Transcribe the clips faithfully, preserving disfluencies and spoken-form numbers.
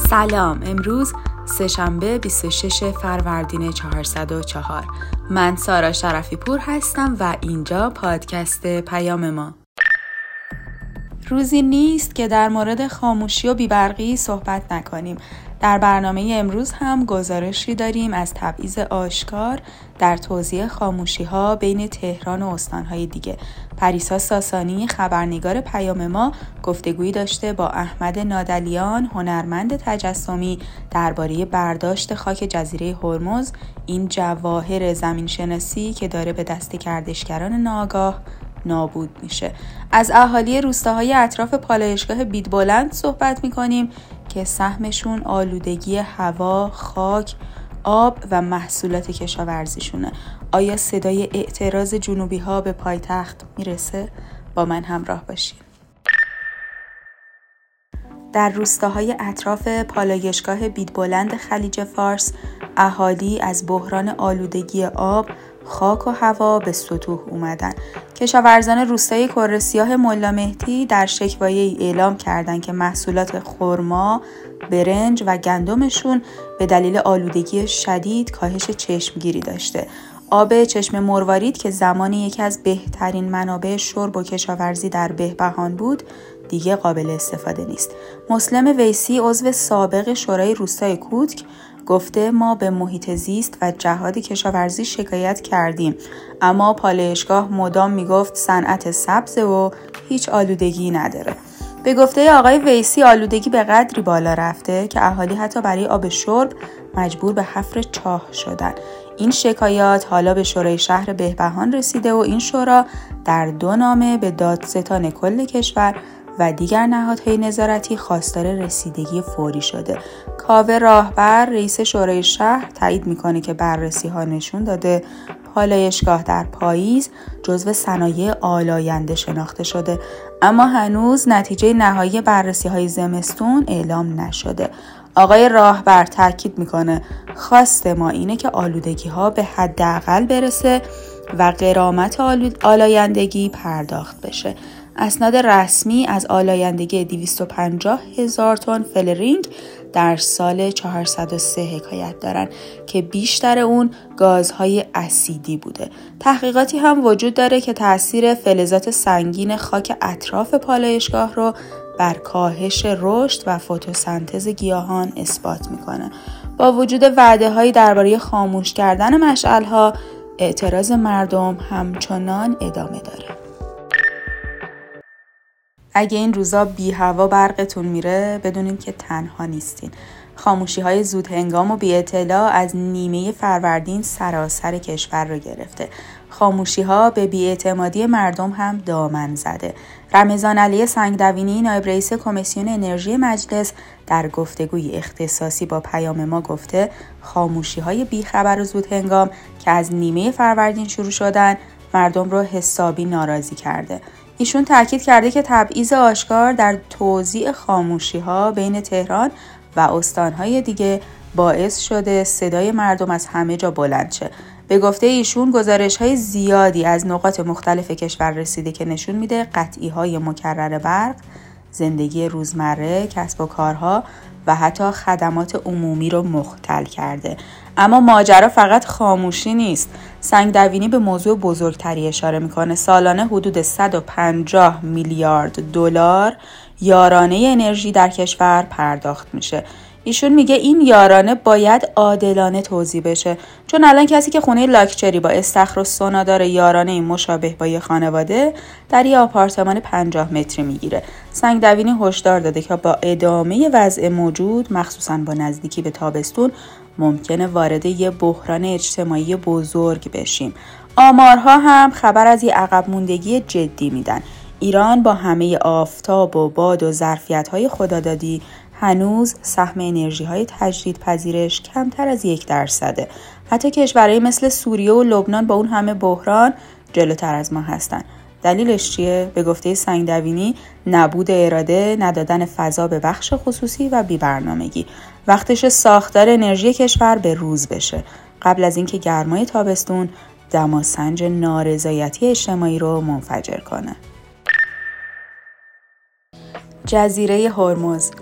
سلام، امروز سه‌شنبه بیست و شش فروردین چهارصد و چهار. من سارا شرفی پور هستم و اینجا پادکست پیام ما. روزی نیست که در مورد خاموشی و بیبرقی صحبت نکنیم. در برنامه امروز هم گزارشی داریم از تبعیض آشکار در توزیع خاموشی‌ها بین تهران و استان‌های دیگه. پریسا ساسانی خبرنگار پیام ما گفتگویی داشته با احمد نادلیان هنرمند تجسمی درباره برداشت خاک جزیره هرمز، این جواهر زمین‌شناسی که داره به دست گردشگران ناآگاه نابود میشه. از اهالی روستاهای اطراف پالایشگاه بیدبلند صحبت میکنیم که سهمشون آلودگی هوا، خاک، آب و محصولات کشاورزیشونه. آیا صدای اعتراض جنوبی ها به پایتخت میرسه؟ با من همراه باشید. در روستاهای اطراف پالایشگاه بیدبلند خلیج فارس، اهالی از بحران آلودگی آب، خاک و هوا به سطوح اومدن. کشاورزان روستای کره سیاه ملا مهدی در شکوایه‌ای اعلام کردند که محصولات خرما، برنج و گندمشون به دلیل آلودگی شدید کاهش چشمگیری داشته. آب چشم مروارید که زمانی یکی از بهترین منابع شرب و کشاورزی در بهبهان بود، دیگه قابل استفاده نیست. مسلم ویسی عضو سابق شورای روستای کوتک گفته ما به محیط زیست و جهاد کشاورزی شکایت کردیم، اما پالایشگاه مدام میگفت صنعت سبزه و هیچ آلودگی نداره. به گفته آقای ویسی آلودگی به قدری بالا رفته که اهالی حتی برای آب شرب مجبور به حفر چاه شدن. این شکایات حالا به شورای شهر بهبهان رسیده و این شورا در دو نامه به دادستان کل کشور و دیگر نهادهای نظارتی خواستار رسیدگی فوری شده. کاوه راهبر رئیس شورای شهر تایید میکنه که بررسی ها نشون داده پالایشگاه در پاییز جزو صنایع آلاینده شناخته شده، اما هنوز نتیجه نهایی بررسی های زمستون اعلام نشده. آقای راهبر تاکید میکنه خواست ما اینه که آلودگی ها به حداقل برسه و غرامت آلایندگی پرداخت بشه. اسناد رسمی از آلایندگی دویست و پنجاه هزار تن فلرینگ در سال چهارصد و سه حکایت دارن که بیشتر اون گازهای اسیدی بوده. تحقیقاتی هم وجود داره که تاثیر فلزات سنگین خاک اطراف پالایشگاه رو بر کاهش رشد و فتوسنتز گیاهان اثبات میکنه. با وجود وعده‌هایی درباره خاموش کردن مشعل‌ها، اعتراض مردم همچنان ادامه داره. اگه این روزا بی هوا برقتون میره بدونین که تنها نیستین. خاموشی های زود هنگام و بی اطلاع از نیمه فروردین سراسر کشور رو گرفته. خاموشی ها به بی اعتمادی مردم هم دامن زده. رمضان علی سنگدوینی نایب رئیس کمیسیون انرژی مجلس در گفتگوی اختصاصی با پیام ما گفته خاموشی های بی خبر و زود هنگام که از نیمه فروردین شروع شدن مردم رو حسابی ناراضی کرده. ایشون تاکید کرده که تبعیض آشکار در توزیع خاموشی‌ها بین تهران و استان‌های دیگه باعث شده صدای مردم از همه جا بلند شه. به گفته ایشون گزارش‌های زیادی از نقاط مختلف کشور رسیده که نشون میده قطعی‌های مکرر برق، زندگی روزمره، کسب و کارها و حتی خدمات عمومی رو مختل کرده. اما ماجرا فقط خاموشی نیست. سنگدوینی به موضوع بزرگتری اشاره میکنه. سالانه حدود صد و پنجاه میلیارد دلار یارانه انرژی در کشور پرداخت میشه. ایشون میگه این یارانه باید عادلانه توزیع بشه، چون الان کسی که خونه لاکچری با استخر و سونا داره یارانه مشابه با یه خانواده در یه آپارتمان پنجاه متری میگیره. سنگدوینی هشدار داده که با ادامه وضع موجود مخصوصاً با نزدیکی به تابستون ممکنه وارد یه بحران اجتماعی بزرگ بشیم. آمارها هم خبر از یه عقب موندگی جدی میدن. ایران با همه آفتاب و باد و ظرفیت‌های خدادادی هنوز سهم انرژی‌های تجدیدپذیرش کمتر از یک درصده. حتی کشورهای مثل سوریه و لبنان با اون همه بحران جلوتر از ما هستن. دلیلش چیه؟ به گفته سنگدوینی نبود اراده، ندادن فضا به بخش خصوصی و بی‌برنامگی. وقتش ساختار انرژی کشور به روز بشه قبل از اینکه گرمای تابستون دماسنج نارضایتی اجتماعی رو منفجر کنه. جزیره هرمز.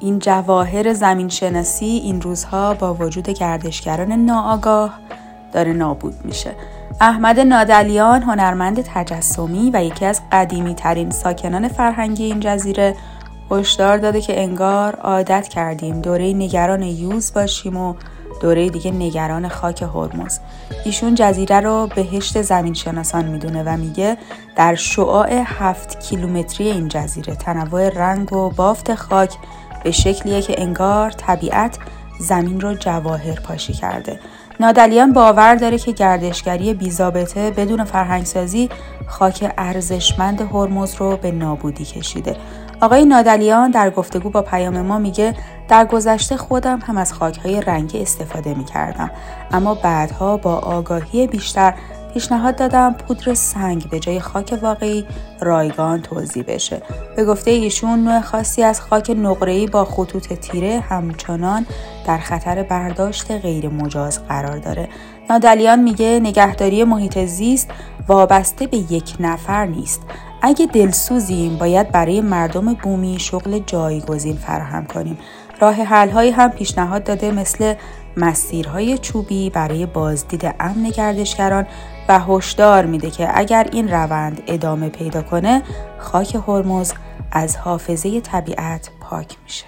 این جواهر زمین شناسی این روزها با وجود گردشگران ناآگاه داره نابود میشه. احمد نادلیان، هنرمند تجسمی و یکی از قدیمی ترین ساکنان فرهنگی این جزیره، هشدار داده که انگار عادت کردیم دوره نگران یوز باشیم و دوره دیگه نگران خاک هرمز. ایشون جزیره رو بهشت زمین شناسان میدونه و میگه در شعاع هفت کیلومتری این جزیره تنوع رنگ و بافت خاک به شکلیه که انگار طبیعت زمین رو جواهر پاشی کرده. نادلیان باور داره که گردشگری بی‌ضابطه بدون فرهنگسازی خاک ارزشمند هرمز رو به نابودی کشیده. آقای نادلیان در گفتگو با پیام ما میگه در گذشته خودم هم از خاک‌های رنگی استفاده می‌کردم، اما بعدها با آگاهی بیشتر پیشنهاد دادم پودر سنگ به جای خاک واقعی رایگان توزیع بشه. به گفته ایشون نوع خاصی از خاک نقره‌ای با خطوط تیره همچنان در خطر برداشت غیر مجاز قرار داره. نادلیان میگه نگهداری محیط زیست وابسته به یک نفر نیست. اگه دلسوزیم باید برای مردم بومی شغل جایگزین فراهم کنیم. راه حل‌هایی هم پیشنهاد داده مثل مسیرهای چوبی برای بازدید امن گردشگران و هشدار میده که اگر این روند ادامه پیدا کنه خاک هرمز از حافظه طبیعت پاک میشه.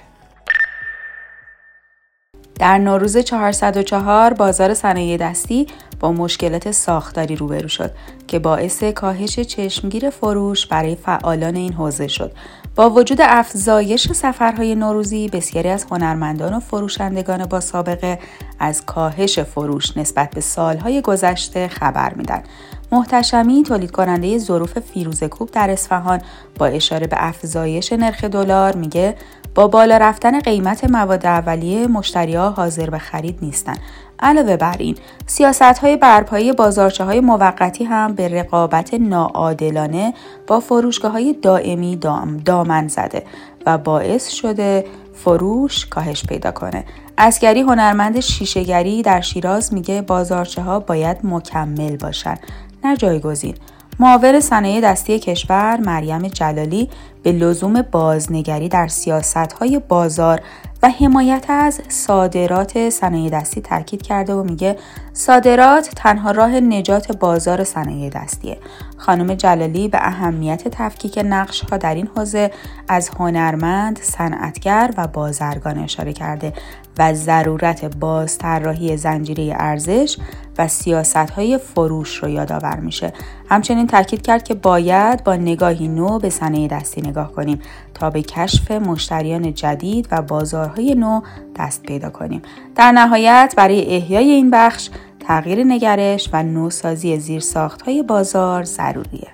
در نوروز چهارصد و چهار بازار صنایع دستی با مشکلات ساختاری روبرو شد که باعث کاهش چشمگیر فروش برای فعالان این حوزه شد. با وجود افزایش سفرهای نوروزی، بسیاری از هنرمندان و فروشندگان با سابقه از کاهش فروش نسبت به سالهای گذشته خبر میدن. محتشمی، تولید کننده ظروف فیروزکوب در اصفهان، با اشاره به افزایش نرخ دلار میگه با بالا رفتن قیمت مواد اولیه مشتری‌ها حاضر به خرید نیستن. علاوه بر این، سیاست‌های برپایی بازارچه‌های موقتی هم به رقابت ناعادلانه با فروشگاه‌های دائمی دام دامن زده و باعث شده فروش کاهش پیدا کنه. عسگری، هنرمند شیشه‌گری در شیراز، میگه بازارچه‌ها باید مکمل باشن، نه جایگزین. معاون صنایع دستی کشور مریم جلالی به لزوم بازنگری در سیاست‌های بازار و حمایت از صادرات صنایع دستی تاکید کرده و میگه صادرات تنها راه نجات بازار صنایع دستیه. خانم جلالی به اهمیت تفکیک نقش‌ها در این حوزه از هنرمند، صنعتگر و بازرگان اشاره کرده و ضرورت بازطراحی زنجیره ارزش و سیاست‌های فروش رو یادآور میشه. همچنین تاکید کرد که باید با نگاهی نو به صنایع دستی نگاه کنیم تا به کشف مشتریان جدید و بازارهای نو دست پیدا کنیم. در نهایت برای احیای این بخش تغییر نگرش و نوسازی زیرساخت‌های بازار ضروریه.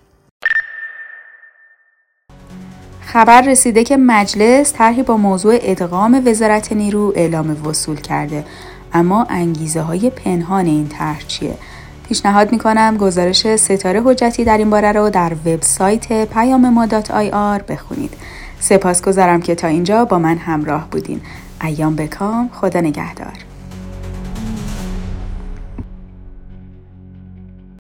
خبر رسیده که مجلس طرحی با موضوع ادغام وزارت نیرو اعلام وصول کرده، اما انگیزه های پنهان این طرح چیه؟ پیشنهاد میکنم گزارش ستاره حجتی در این باره رو در وبسایت پیام ما دات آی آر بخونید. سپاسگزارم که تا اینجا با من همراه بودین. ایام بکام، خدا نگهدار.